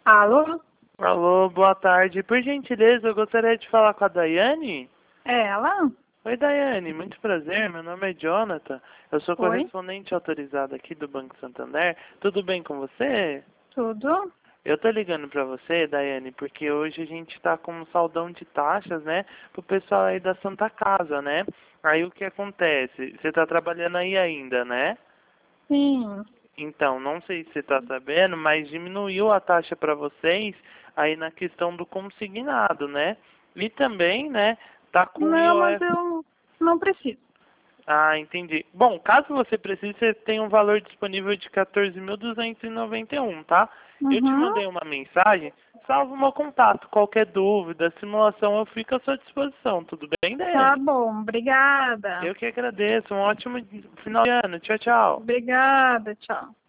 Alô? Alô, boa tarde. Por gentileza, eu gostaria de falar com a Daiane. É ela? Oi, Daiane, muito prazer. Meu nome é Jonathan. Eu sou Oi, correspondente autorizado aqui do Banco Santander. Tudo bem com você? tudo? Eu tô ligando pra você, Daiane, porque hoje a gente tá com um saldão de taxas, né, pro pessoal aí da Santa Casa, né? Aí o que acontece? Você tá trabalhando aí ainda, né? Sim. Então, não sei se você está sabendo, mas diminuiu a taxa para vocês aí na questão do consignado, né? E também, né, tá com o Não, mas IOF. eu não preciso. Ah, entendi. Bom, caso você precise, você tem um valor disponível de 14.291, tá? Eu te Uhum. mandei uma mensagem, salva o meu contato. Qualquer dúvida, simulação, eu fico à sua disposição. Tudo bem, Tá Daiane? bom, obrigada. Eu que agradeço. Um ótimo final de ano. Tchau, tchau. Obrigada, tchau.